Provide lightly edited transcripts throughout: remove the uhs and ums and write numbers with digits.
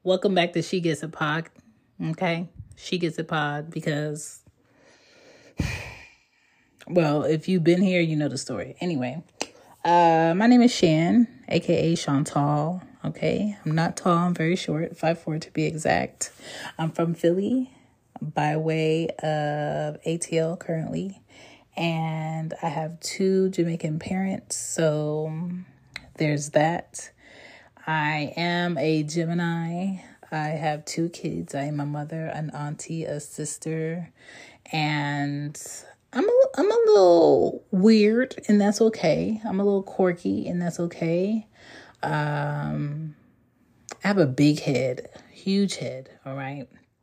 Welcome back to She Gets a Pod. Okay? She Gets a Pod because, well, if you've been here, you know the story. Anyway, my name is Shan, aka Chantal. Okay? I'm not tall, I'm very short, 5'4" to be exact. I'm from Philly by way of ATL currently. And I have 2 Jamaican parents, so there's that. I am a Gemini. I have 2 kids. I am a mother, an auntie, a sister, and I'm a little weird, and that's okay. I'm a little quirky, and that's okay. I have a big head, huge head. All right.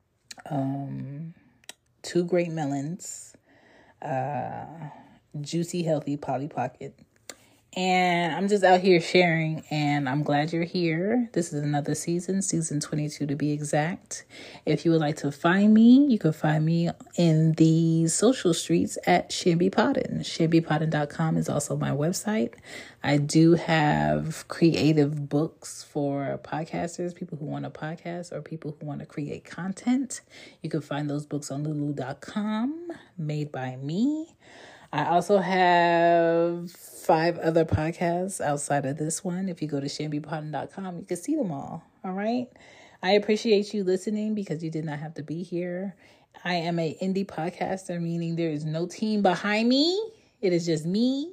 2 great melons. Juicy, healthy Polly Pocket. And I'm just out here sharing, and I'm glad you're here. This is another season 22 to be exact. If you would like to find me, you can find me in the social streets at Shambi Podden. ShambiPodden.com is also my website. I do have creative books for podcasters, people who want to podcast or people who want to create content. You can find those books on Lulu.com, made by me. I also have 5 other podcasts outside of this one. If you go to ShambiPodden.com, you can see them all. All right. I appreciate you listening because you did not have to be here. I am an indie podcaster, meaning there is no team behind me. It is just me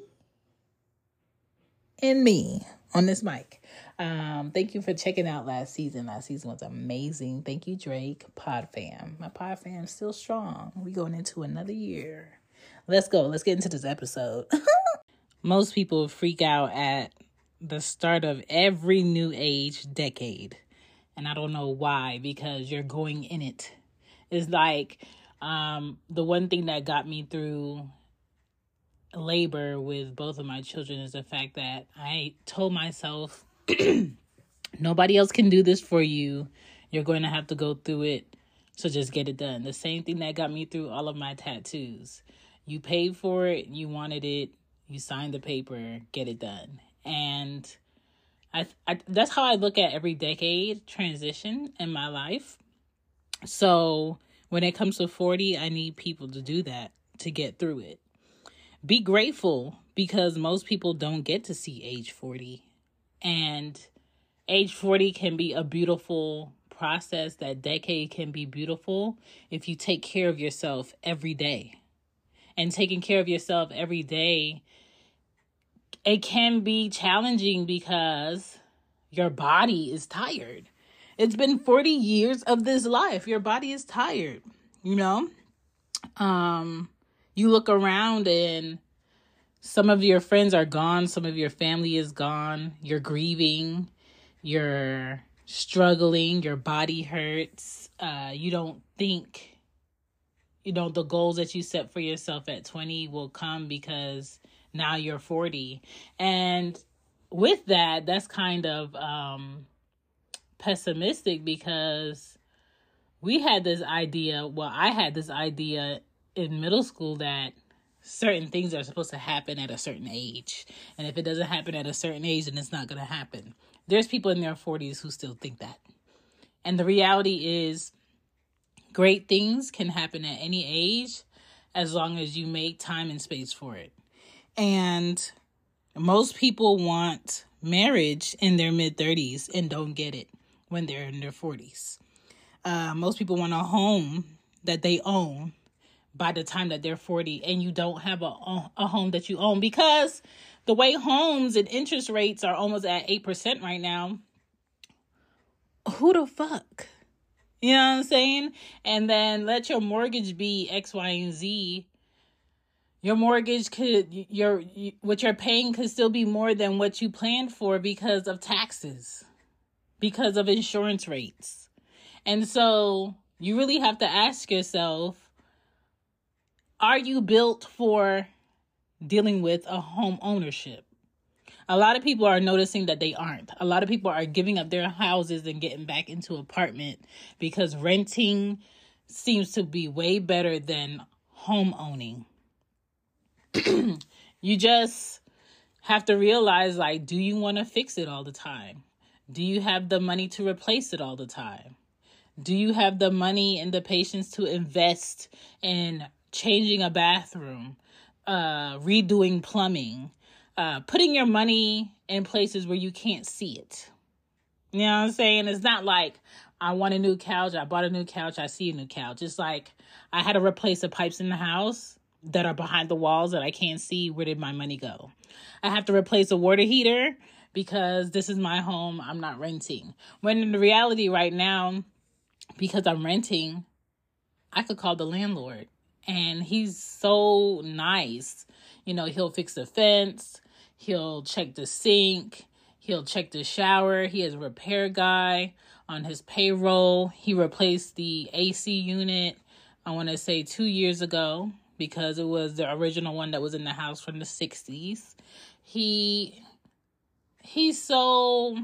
and me on this mic. Thank you for checking out last season. Last season was amazing. Thank you, Drake. Pod fam. My pod fam is still strong. We're going into another year. Let's go. Let's get into this episode. Most people freak out at the start of every new age decade. And I don't know why, because you're going in it. It's like the one thing that got me through labor with both of my children is the fact that I told myself, nobody else can do this for you. You're going to have to go through it. So just get it done. The same thing that got me through all of my tattoos. You paid for it, you wanted it, you signed the paper, get it done. And I that's how I look at every decade transition in my life. So when it comes to 40, I need people to do that, to get through it. Be grateful because most people don't get to see age 40. And age 40 can be a beautiful process. That decade can be beautiful if you take care of yourself every day. And taking care of yourself every day, it can be challenging because your body is tired. It's been 40 years of this life. Your body is tired, you know? You look around and some of your friends are gone. Some of your family is gone. You're grieving. You're struggling. Your body hurts. You don't think, the goals that you set for yourself at 20 will come because now you're 40. And with that, that's kind of pessimistic because I had this idea in middle school that certain things are supposed to happen at a certain age. And if it doesn't happen at a certain age, then it's not going to happen. There's people in their 40s who still think that. And the reality is, great things can happen at any age as long as you make time and space for it. And most people want marriage in their mid-30s and don't get it when they're in their 40s. Most people want a home that they own by the time that they're 40, and you don't have a home that you own because the way homes and interest rates are almost at 8% right now. Who the fuck? You know what I'm saying? And then let your mortgage be X, Y, and Z. Your mortgage what you're paying could still be more than what you planned for because of taxes, because of insurance rates. And so you really have to ask yourself, are you built for dealing with a home ownership? A lot of people are noticing that they aren't. A lot of people are giving up their houses and getting back into apartment because renting seems to be way better than home owning. You just have to realize, do you want to fix it all the time? Do you have the money to replace it all the time? Do you have the money and the patience to invest in changing a bathroom, redoing plumbing, putting your money in places where you can't see it? You know what I'm saying? It's not like I want a new couch, I bought a new couch, I see a new couch. It's like I had to replace the pipes in the house that are behind the walls that I can't see. Where did my money go? I have to replace a water heater because this is my home. I'm not renting. When in the reality right now, because I'm renting, I could call the landlord and he's so nice. You know, he'll fix the fence. He'll check the sink. He'll check the shower. He has a repair guy on his payroll. He replaced the AC unit, I want to say 2 years ago, because it was the original one that was in the house from the 60s. He's so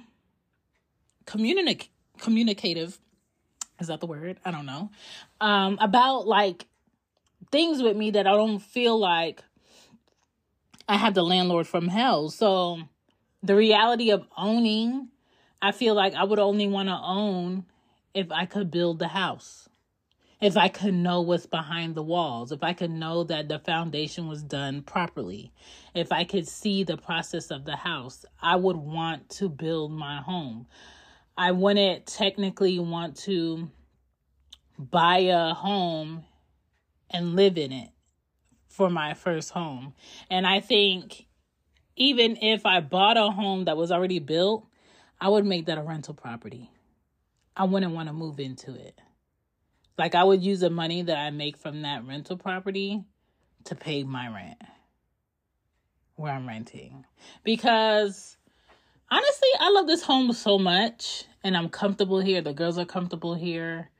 communicative. Is that the word? I don't know. About like things with me that I don't feel like I have the landlord from hell. So the reality of owning, I feel like I would only want to own if I could build the house. If I could know what's behind the walls. If I could know that the foundation was done properly. If I could see the process of the house, I would want to build my home. I wouldn't technically want to buy a home and live in it for my first home. And I think even if I bought a home that was already built, I would make that a rental property. I wouldn't want to move into it. Like I would use the money that I make from that rental property to pay my rent where I'm renting. Because honestly, I love this home so much and I'm comfortable here. The girls are comfortable here.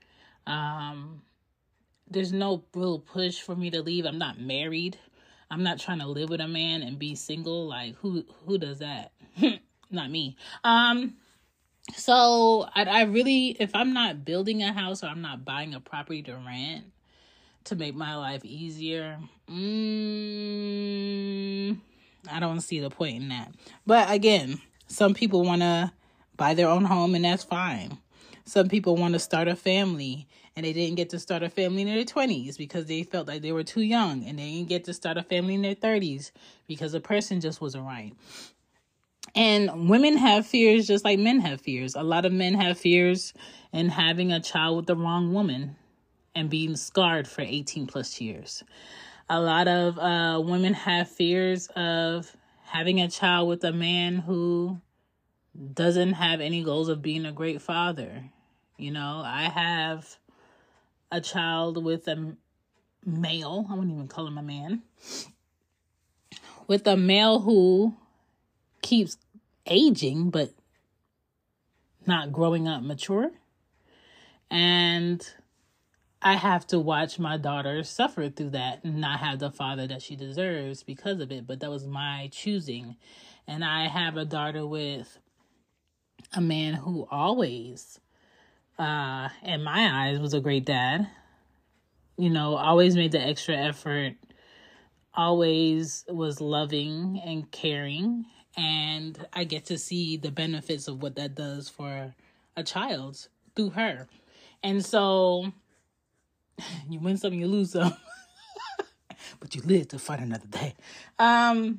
There's no real push for me to leave. I'm not married. I'm not trying to live with a man and be single. Like who does that? Not me. So I really, if I'm not building a house or I'm not buying a property to rent to make my life easier, I don't see the point in that. But again, some people want to buy their own home and that's fine. Some people want to start a family and they didn't get to start a family in their 20s because they felt like they were too young, and they didn't get to start a family in their 30s because the person just wasn't right. And women have fears just like men have fears. A lot of men have fears in having a child with the wrong woman and being scarred for 18 plus years. A lot of women have fears of having a child with a man who doesn't have any goals of being a great father. You know, I have a child with a male. I wouldn't even call him a man. With a male who keeps aging but not growing up mature. And I have to watch my daughter suffer through that and not have the father that she deserves because of it. But that was my choosing. And I have a daughter with a man who always, in my eyes, was a great dad. You know, always made the extra effort, always was loving and caring. And I get to see the benefits of what that does for a child through her. And so you win some, you lose some, but you live to fight another day. I've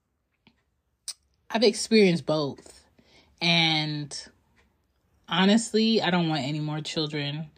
experienced both. And honestly, I don't want any more children.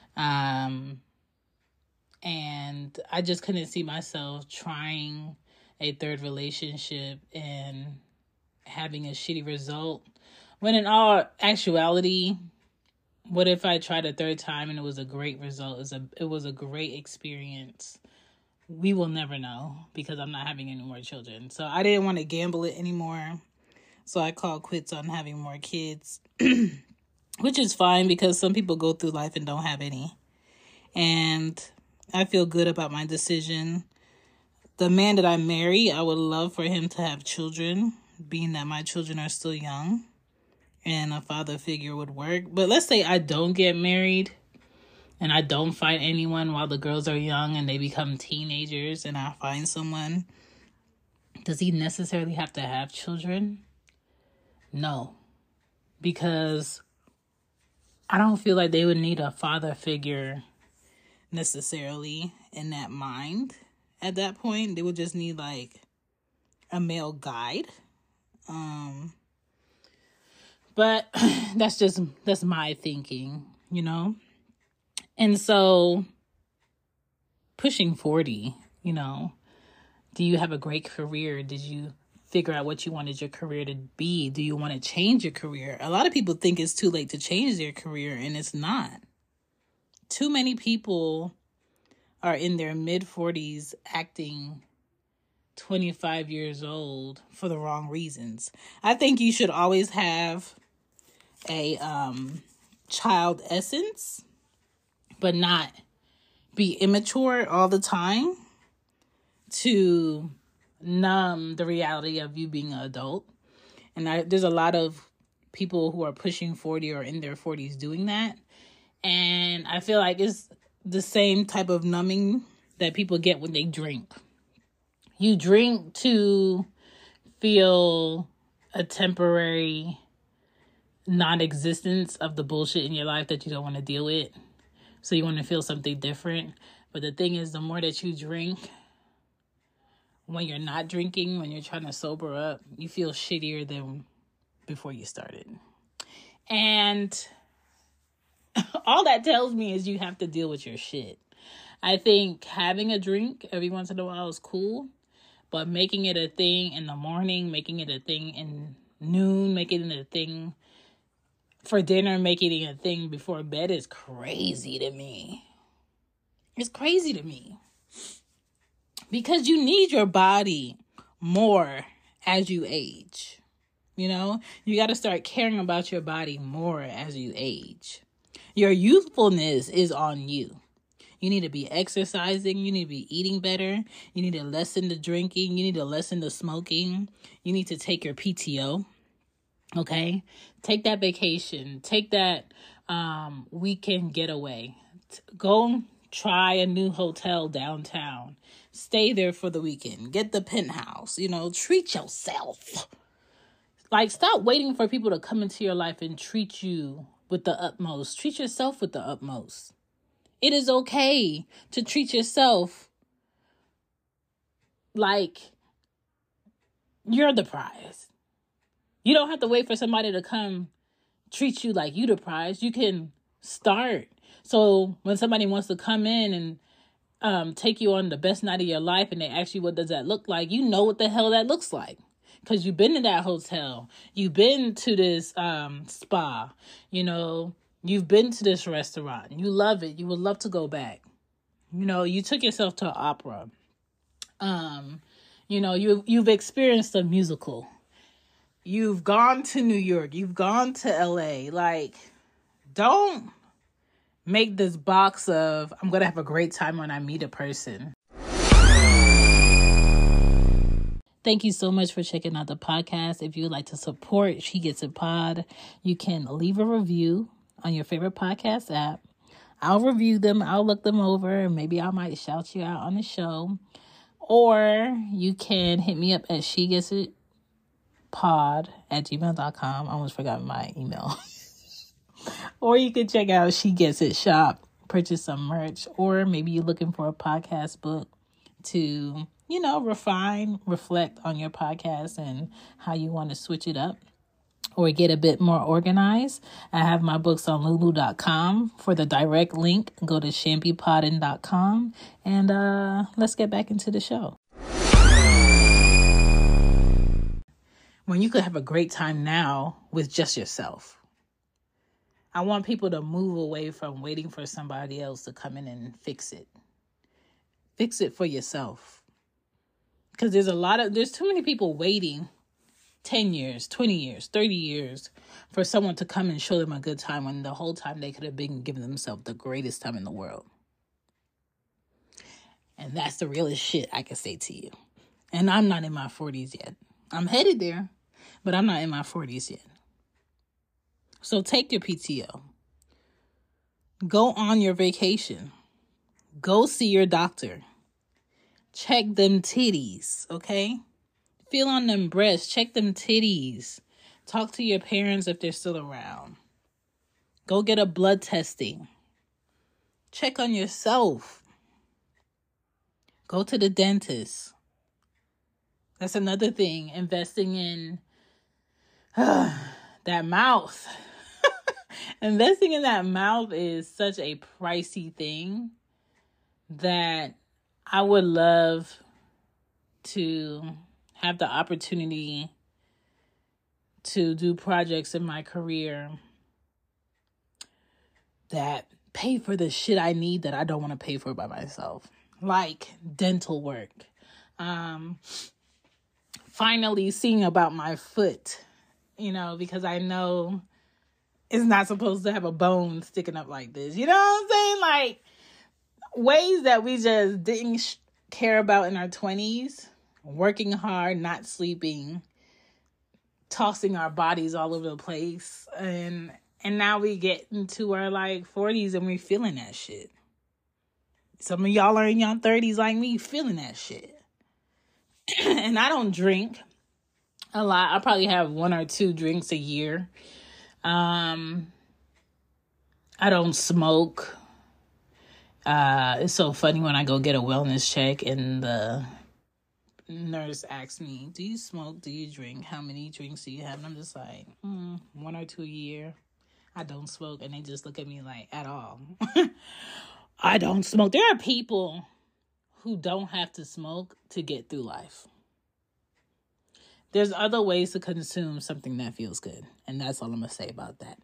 And I just couldn't see myself trying a third relationship and having a shitty result. When in all actuality, what if I tried a third time and it was a great result? It was a great experience. We will never know because I'm not having any more children. So I didn't want to gamble it anymore. So I called quits on having more kids, which is fine because some people go through life and don't have any. And I feel good about my decision. The man that I marry, I would love for him to have children, being that my children are still young, and a father figure would work. But let's say I don't get married and I don't find anyone while the girls are young and they become teenagers and I find someone. Does he necessarily have to have children? No, because I don't feel like they would need a father figure necessarily in that mind at that point. They would just need like a male guide. But that's my thinking, you know? And so pushing 40, you know, do you have a great career? Did you figure out what you wanted your career to be? Do you want to change your career? A lot of people think it's too late to change their career, and it's not. Too many people are in their mid-40s acting 25 years old for the wrong reasons. I think you should always have a child essence, but not be immature all the time to numb the reality of you being an adult. And there's a lot of people who are pushing 40 or in their 40s doing that. And I feel like it's the same type of numbing that people get when they drink. You drink to feel a temporary non-existence of the bullshit in your life that you don't want to deal with. So you want to feel something different. But the thing is, the more that you drink, when you're not drinking, when you're trying to sober up, you feel shittier than before you started. And all that tells me is you have to deal with your shit. I think having a drink every once in a while is cool, but making it a thing in the morning, making it a thing in noon, making it a thing for dinner, making it a thing before bed is crazy to me. It's crazy to me. Because you need your body more as you age. You know, you got to start caring about your body more as you age. Your youthfulness is on you. You need to be exercising. You need to be eating better. You need to lessen the drinking. You need to lessen the smoking. You need to take your PTO. Okay? Take that vacation. Take that weekend getaway. Go try a new hotel downtown. Stay there for the weekend. Get the penthouse. You know, treat yourself. Like, stop waiting for people to come into your life and treat you with the utmost. Treat yourself with the utmost. It is okay to treat yourself like you're the prize. You don't have to wait for somebody to come treat you like you the prize. You can start. So when somebody wants to come in and take you on the best night of your life and they ask you what does that look like, you know what the hell that looks like. Because you've been to that hotel. You've been to this spa. You know, you've been to this restaurant. You love it. You would love to go back. You know, you took yourself to an opera. You know, you've experienced a musical. You've gone to New York. You've gone to LA. Like, don't make this box of, I'm going to have a great time when I meet a person. Thank you so much for checking out the podcast. If you would like to support She Gets It Pod, you can leave a review on your favorite podcast app. I'll review them. I'll look them over. And maybe I might shout you out on the show. Or you can hit me up at shegetsitpod@gmail.com. I almost forgot my email. Or you can check out She Gets It Shop, purchase some merch. Or maybe you're looking for a podcast book to, you know, refine, reflect on your podcast and how you want to switch it up or get a bit more organized. I have my books on lulu.com. For the direct link, go to champypodden.com and let's get back into the show. When you could have a great time now with just yourself. I want people to move away from waiting for somebody else to come in and fix it. Fix it for yourself. Because there's too many people waiting 10 years, 20 years, 30 years for someone to come and show them a good time when the whole time they could have been giving themselves the greatest time in the world. And that's the realest shit I can say to you. And I'm not in my 40s yet. I'm headed there, but I'm not in my 40s yet. So take your PTO. Go on your vacation. Go see your doctor. Check them titties, okay? Feel on them breasts. Check them titties. Talk to your parents if they're still around. Go get a blood testing. Check on yourself. Go to the dentist. That's another thing. Investing in that mouth. Investing in that mouth is such a pricey thing that I would love to have the opportunity to do projects in my career that pay for the shit I need that I don't want to pay for by myself. Like dental work. Finally seeing about my foot, because I know it's not supposed to have a bone sticking up like this. You know what I'm saying? Like ways that we just didn't care about in our 20s, working hard, not sleeping, tossing our bodies all over the place. And now we get into our 40s and we're feeling that shit. Some of y'all are in your 30s like me, feeling that shit. And I don't drink a lot. I probably have 1 or 2 drinks a year. I don't smoke. It's so funny when I go get a wellness check and the nurse asks me, do you smoke? Do you drink? How many drinks do you have? And I'm just like, 1 or 2 a year. I don't smoke. And they just look at me like, at all. I don't smoke. There are people who don't have to smoke to get through life. There's other ways to consume something that feels good. And that's all I'm going to say about that.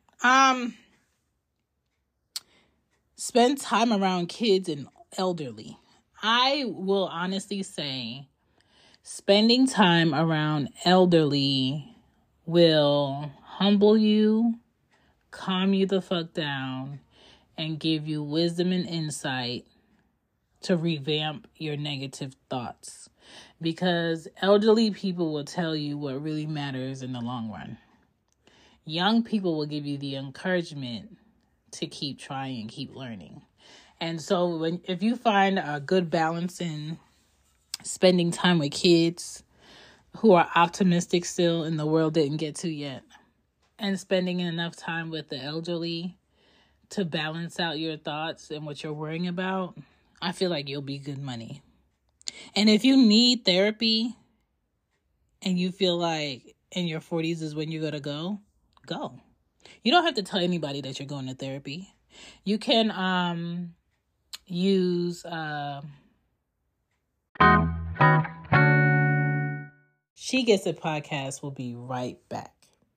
Spend time around kids and elderly. I will honestly say spending time around elderly will humble you, calm you the fuck down, and give you wisdom and insight to revamp your negative thoughts. Because elderly people will tell you what really matters in the long run. Young people will give you the encouragement to keep trying, keep learning. And so if you find a good balance in spending time with kids who are optimistic still and the world didn't get to yet, and spending enough time with the elderly to balance out your thoughts and what you're worrying about, I feel like you'll be good money. And if you need therapy and you feel like in your 40s is when you're going to go. You don't have to tell anybody that you're going to therapy. You can use She Gets It podcast will be right back.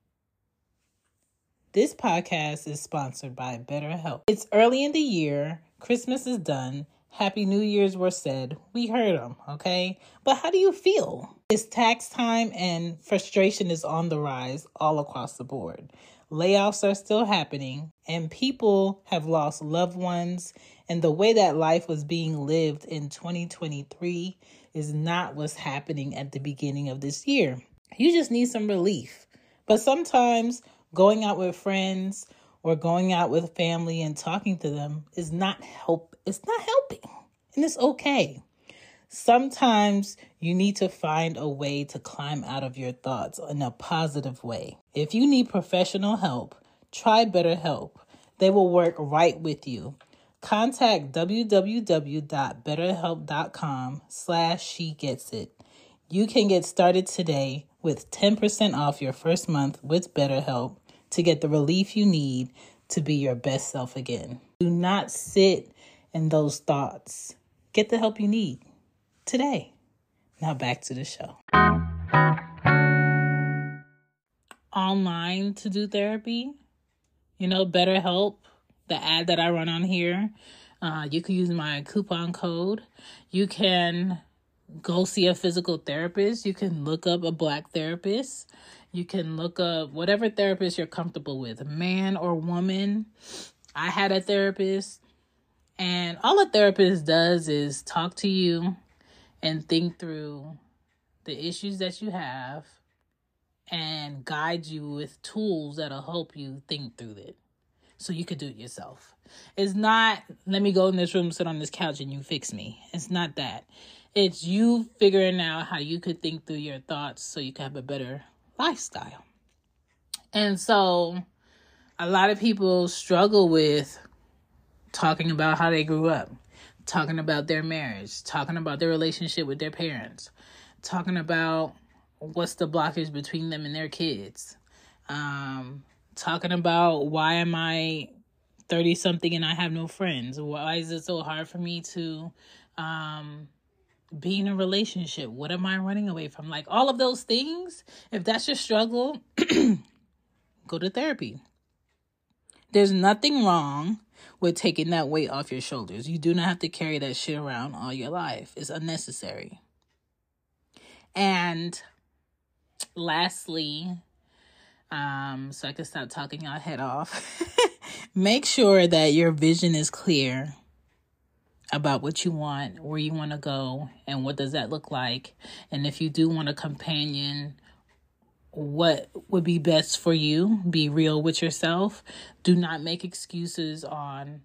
This podcast is sponsored by BetterHelp. It's early in the year. Christmas is done. Happy New Year's were said. We heard them, okay? But how do you feel? It's tax time and frustration is on the rise all across the board. Layoffs are still happening and people have lost loved ones. And the way that life was being lived in 2023 is not what's happening at the beginning of this year. You just need some relief. But sometimes going out with friends or going out with family and talking to them is not help. It's not helping. And it's okay. Sometimes you need to find a way to climb out of your thoughts in a positive way. If you need professional help, try BetterHelp. They will work right with you. Contact www.betterhelp.com/shegetsit. You can get started today with 10% off your first month with BetterHelp to get the relief you need to be your best self again. Do not sit in those thoughts. Get the help you need today. Now back to the show. Online to do therapy, BetterHelp, the ad that I run on here. You can use my coupon code. You can go see a physical therapist. You can look up a Black therapist. You can look up whatever therapist you're comfortable with, man or woman. I had a therapist, and all a therapist does is talk to you and think through the issues that you have and guide you with tools that'll help you think through it so you could do it yourself. It's not, let me go in this room, sit on this couch, and you fix me. It's not that. It's you figuring out how you could think through your thoughts so you can have a better lifestyle. And so a lot of people struggle with talking about how they grew up, talking about their marriage, talking about their relationship with their parents, talking about what's the blockage between them and their kids, talking about why am I 30 something and I have no friends? Why is it so hard for me to be in a relationship? What am I running away from? Like all of those things, if that's your struggle, go to therapy. There's nothing wrong with taking that weight off your shoulders. You do not have to carry that shit around all your life. It's unnecessary. And lastly, so I can stop talking y'all head off. Make sure that your vision is clear about what you want, where you want to go, and what does that look like. And if you do want a companion, what would be best for you. Be real with yourself. Do not make excuses on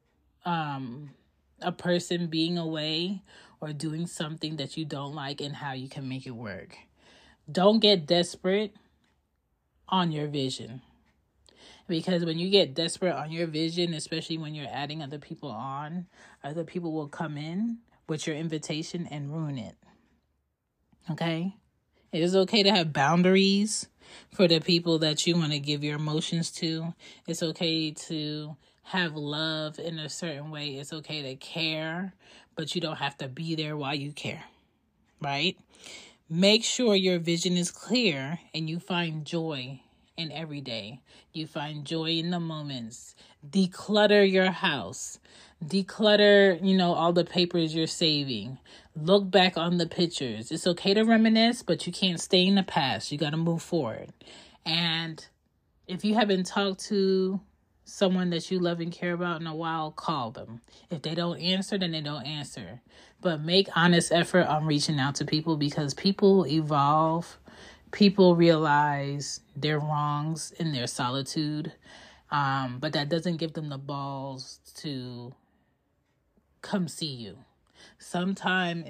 a person being away or doing something that you don't like and how you can make it work. Don't get desperate on your vision. Because when you get desperate on your vision, especially when you're adding other people on, other people will come in with your invitation and ruin it. Okay? It is okay to have boundaries for the people that you want to give your emotions to. It's okay to have love in a certain way. It's okay to care, but you don't have to be there while you care, right? Make sure your vision is clear and you find joy in every day. You find joy in the moments. Declutter your house. Declutter, all the papers you're saving. Look back on the pictures. It's okay to reminisce, but you can't stay in the past. You got to move forward. And if you haven't talked to someone that you love and care about in a while, call them. If they don't answer, then they don't answer. But make honest effort on reaching out to people, because people evolve. People realize their wrongs in their solitude. But that doesn't give them the balls to come see you. Sometimes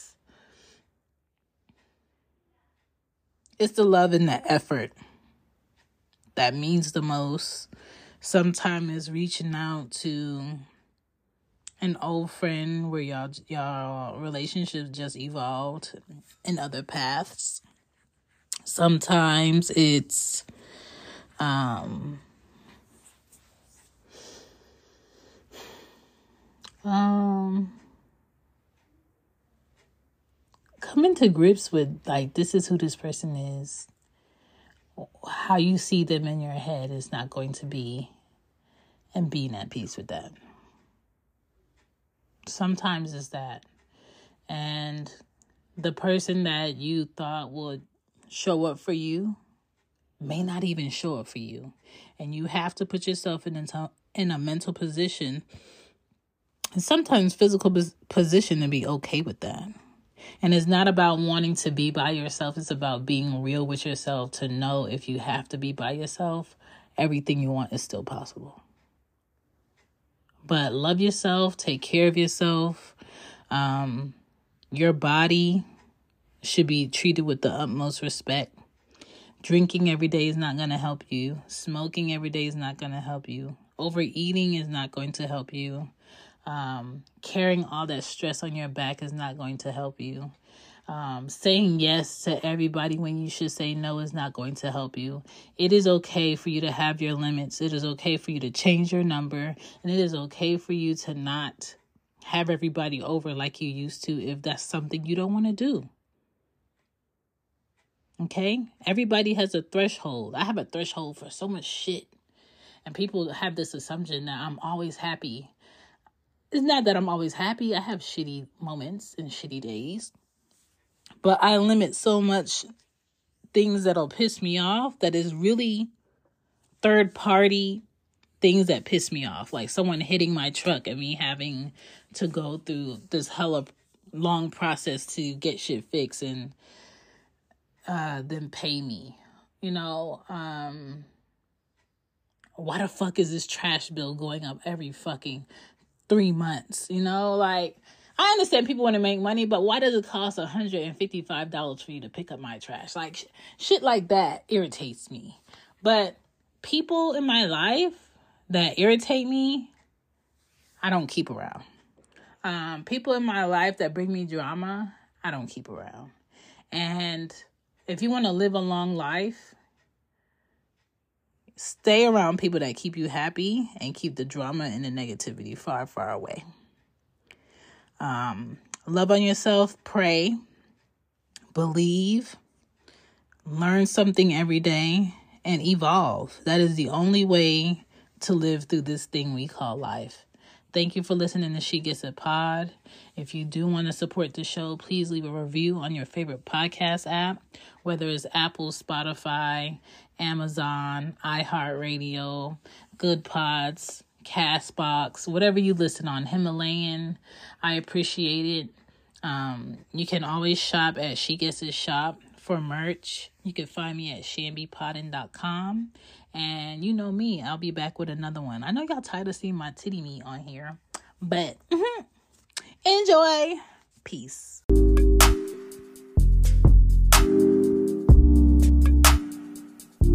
it's the love and the effort that means the most. Sometimes it's reaching out to an old friend where y'all relationships just evolved in other paths. Sometimes it's coming to grips with, like, this is who this person is. How you see them in your head is not going to be, and being at peace with that. Sometimes it's that. And the person that you thought would show up for you may not even show up for you. And you have to put yourself in a mental position, and sometimes physical position, to be okay with that. And it's not about wanting to be by yourself. It's about being real with yourself, to know if you have to be by yourself, everything you want is still possible. But love yourself. Take care of yourself. Your body should be treated with the utmost respect. Drinking every day is not going to help you. Smoking every day is not going to help you. Overeating is not going to help you. Carrying all that stress on your back is not going to help you. Saying yes to everybody when you should say no is not going to help you. It is okay for you to have your limits. It is okay for you to change your number. And it is okay for you to not have everybody over like you used to, if that's something you don't want to do. Okay? Everybody has a threshold. I have a threshold for so much shit. And people have this assumption that I'm always happy. It's not that I'm always happy. I have shitty moments and shitty days. But I limit so much things that'll piss me off that is really third party things that piss me off. Like someone hitting my truck and me having to go through this hella long process to get shit fixed and then pay me. Why the fuck is this trash bill going up every fucking 3 months? Like, I understand people want to make money, but why does it cost $155 for you to pick up my trash? Like, shit like that irritates me. But people in my life that irritate me, I don't keep around. People in my life that bring me drama, I don't keep around. And if you want to live a long life, stay around people that keep you happy and keep the drama and the negativity far, far away. Love on yourself, pray, believe, learn something every day, and evolve. That is the only way to live through this thing we call life. Thank you for listening to She Gets It Pod. If you do want to support the show, please leave a review on your favorite podcast app, whether it's Apple, Spotify, Amazon, iHeartRadio, Good Pods, Castbox, whatever you listen on, Himalayan. I appreciate it. You can always shop at She Gets It Shop for merch. You can find me at shambypotting.com. And you know me, I'll be back with another one. I know y'all tired of seeing my titty meat on here, but enjoy. Peace.